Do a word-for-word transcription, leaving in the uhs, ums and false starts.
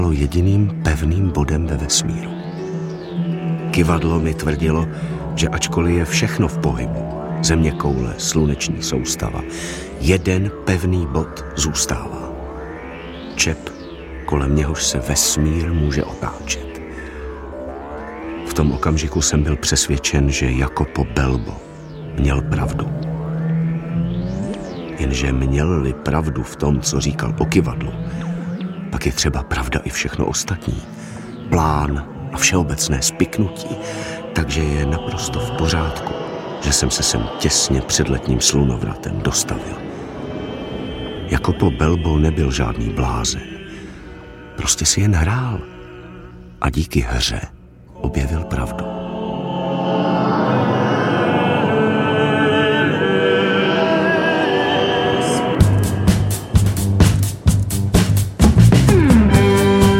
bylo jediným pevným bodem ve vesmíru. Kyvadlo mi tvrdilo, že ačkoliv je všechno v pohybu, zeměkoule, sluneční soustava, jeden pevný bod zůstává. Čep, kolem něhož se vesmír může otáčet. V tom okamžiku jsem byl přesvědčen, že Jacopo Belbo měl pravdu. Jenže měl-li pravdu v tom, co říkal o kyvadlu, pak je třeba pravda i všechno ostatní. Plán a všeobecné spiknutí, takže je naprosto v pořádku, že jsem se sem těsně před letním slunovratem dostavil. Jacopo Belbo nebyl žádný blázen. Prostě si jen hrál a díky hře objevil pravdu.